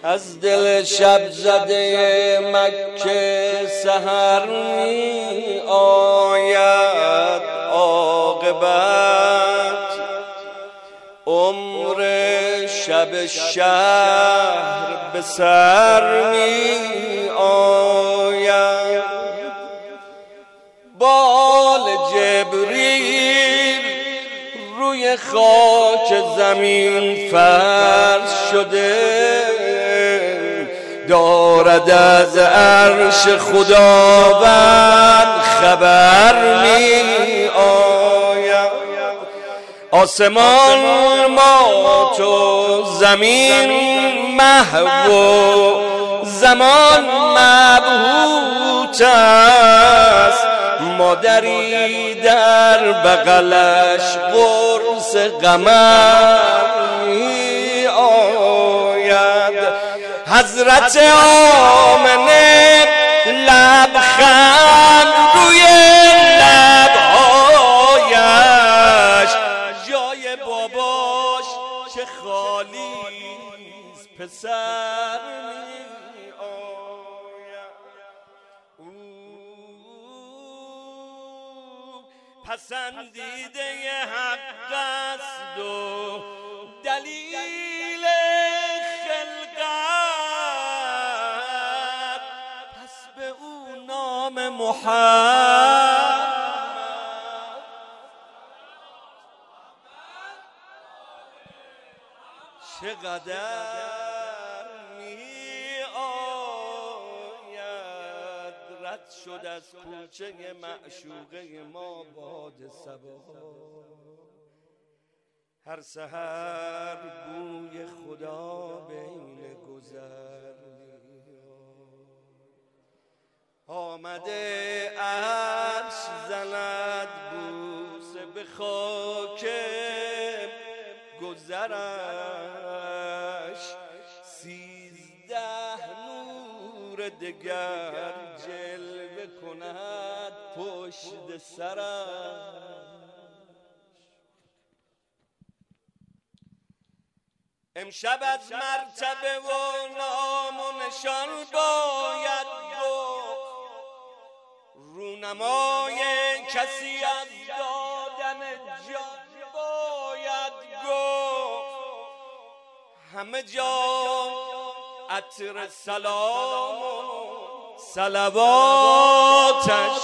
از دل شب زده مکه سحر می آید عاقبت، عمر شب شهر به سر می آید. بال جبریل روی خاک زمین فرش شده، دارد از عرش خداوند خبر می آید. آسمان مات و زمین محو و زمان مبهوت است، مادری در بغلش قرص قمر می آید. حضرت آمنه لبخند روی لبهایش، جای باباش چه خالیست پسر می آید. پسندیده حق است و دلیل خلقت، پس به او نام محمد چقدر می آید. رد شد از کوچه معشوقه ما باد صبا، هر سحر بوی خدا بین گذر آمده. عرش زند بوسه به خاک گذرش، 13 نور دگر جلوه کند پشت سرش. امشب از مرتبه و نام و نشان باید گفت، رونمای کسی از دادن جان باید گفت. همه جا عطر سلام و صلواتش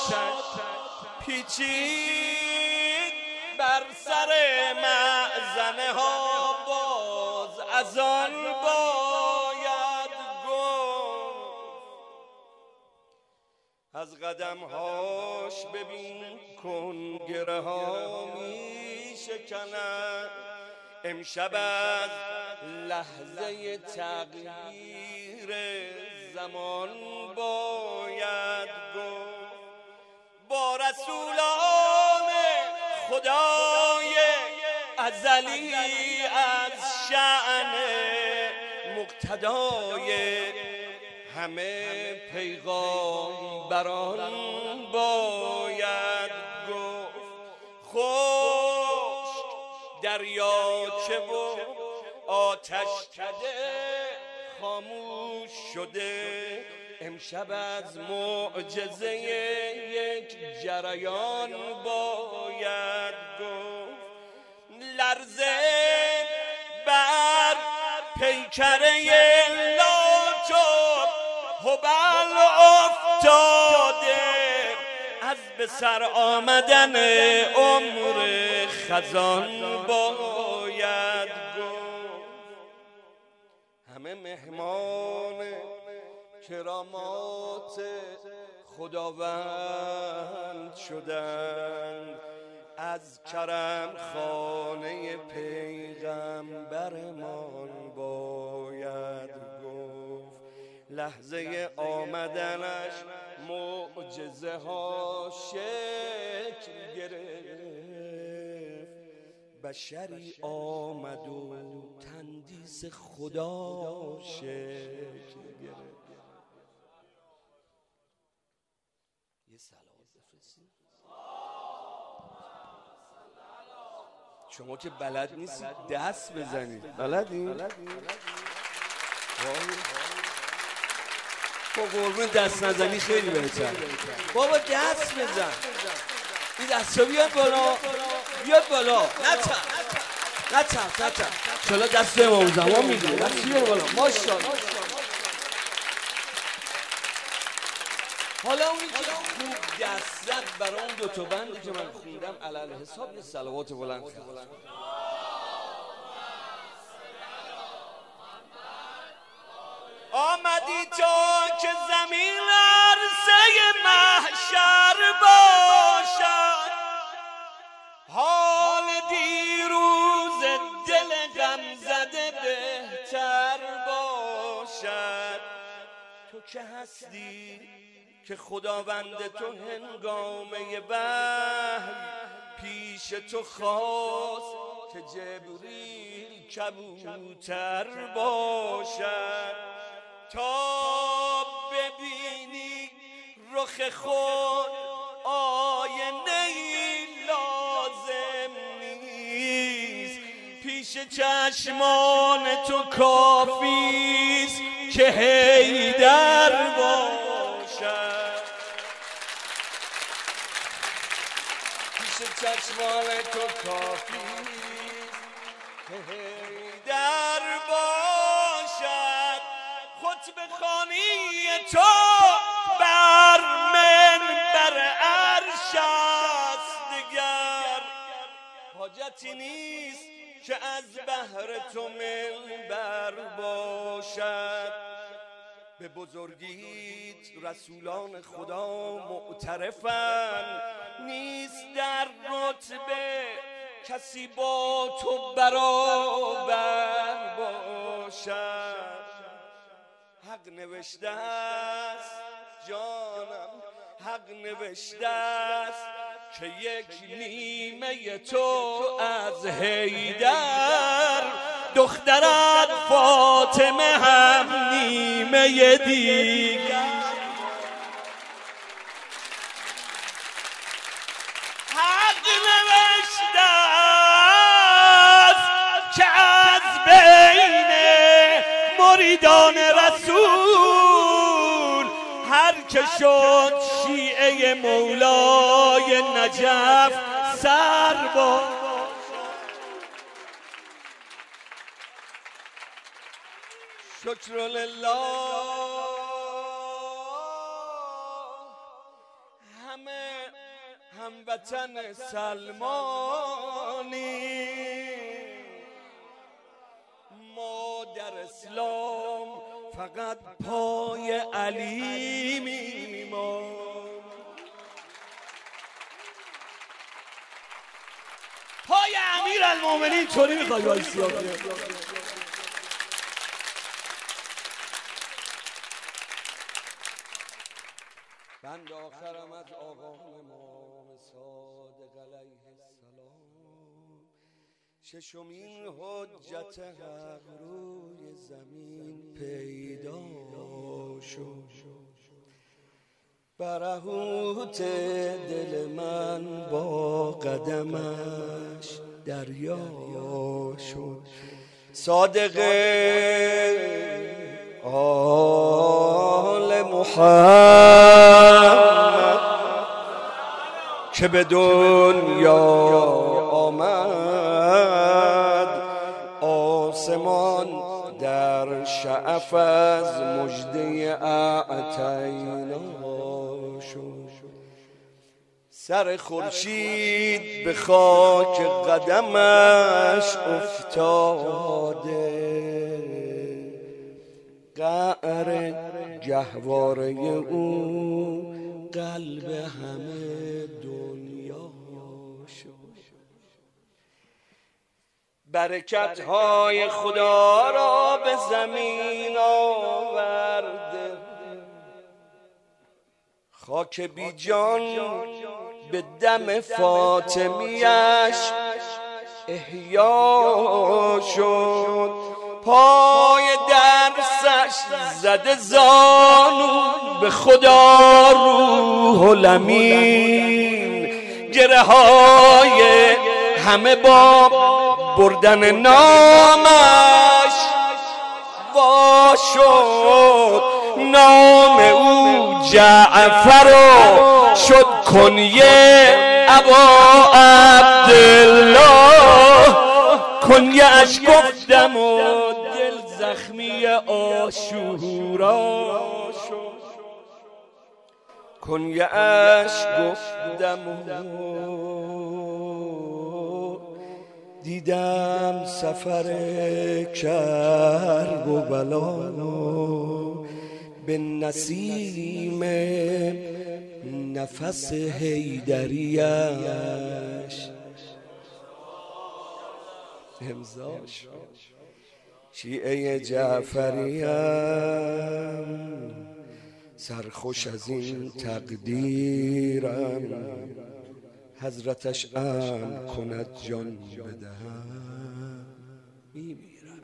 پیچید بر سر معزنه ها، باز از آن باید گفت. از قدمهاش ببین کنگره ها می شکند. امشب از لحظه تغییر زمان باید گفت. با رسولان خدای ازلی از شأن مقتدای همه پیغامبران باید گفت. خشک دریاچه و آتش کده خاموش شده، امشب از معجزه یک جریان باید گفت. لرزه بر پیکره لات و هبل افتاده، از به سر آمدن عمر خزان باید گفت. همه مهمان کرامات خداوند شدند، از کرم خانه پیغمبرمان باید گفت. لحظه آمدنش معجزه ها شکل گرفت، بشری آمد و تندیس خدا شکل گرفت. یه سلام بفرستید. شما که بلد نیستید دست بزنید. بلدین؟ با قربون دست نزنی خیلی بهتر. بابا دست بزن، این دستا بیاد بالا، بیاد بالا، نچرخ چلا دست امام زمان میگیره، دست بیاد بالا، ماشاءالله. حالا اونی که خوب دست زد برای اون دوتا بندی که من خوندم علل حساب یه صلوات بلند خواهد. آمدی تا که زمین عرصه محشر باشد، حال دیروز دل غم زده بهتر باشد. تو که هستی که خداوند تو هنگامه وحی پیش تو خواست که جبریل کبوتر باشد، تا ببینی رخ خود آینه‌ای لازم نیست، پیش چشمان تو کافیست که حیدر باشد. پیش چشمان تو کافیست که حیدر باشد. خطبه خوانی تو بر منبر عرش است دیگر، حاجتی نیست که از بهر تو منبر باشد. به بزرگیت رسولان خدا معترفن، نیست در رتبه کسی با تو برابر باشد. حق نوشته است جانم، حق نوشته است که یک نیمه تو از حیدر، دخترت فاطمه هم نیمه دیگر. حق نوشته است که از بین مریدان رسول هر که شد شیعه مولای نجف سر با. شکر لله همه هموطن سلمانی، ما در اسلام فقط پای علی میمانیم. پای امیرالمومنین طوری میخوای وایسی آخه. بند آخرم از آقا امام صادق علیه السلام، ششمین حجت حق روی زمین پیدا شد. برهوت دل من با قدمش دریا شد. صادق آل محمد که به دنیا آمد، آسمان در شعف از مژده اعطینا شد. سر خورشید به خاک قدمش افتاده، قعر گهواره او قلب همه دنیا شد. برکت های خدا را به زمین آورده، خاک بی جان به دم فاطمیش احیا شد. پای درسش زده زانو به خدا روح الامین، گره های همه با بردن نامش وا شد نام او جعفر و شد کنیه ابا عبدالله کنیه اش گفتم و دل زخمی عاشورا شد کنیه اش گفتم دیدم سفر کرب و بلا به نسیم نفس حیدریش امضاش شیعه جعفریم سرخوش از این تقدیرم حضرتش امر کند جان بدهم میمیرم.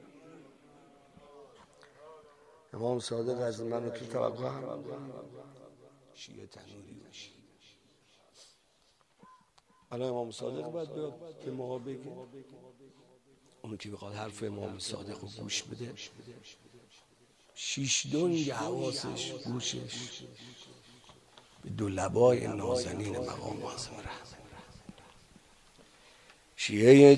امام صادق از من تو توقع هم شیعه تنوری بشی. الان امام صادق باید به ما بگه، اونو که بخواد حرف امام صادق رو گوش بده شیش دنگ حواسش گوشش به دو لبای نازنین مقام معظم رحمت. شیعه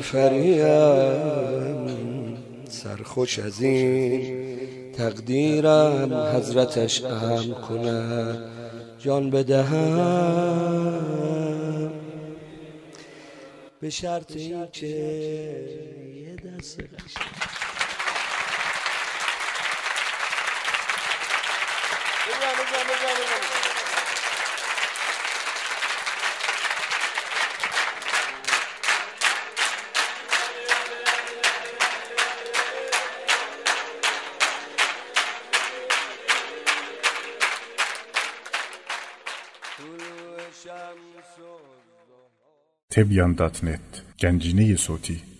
جعفریم سرخوش از این تقدیرم حضرتش امر کند جان بدهم به شرط این که یه دست Tebyan.net Gənciniyi Soti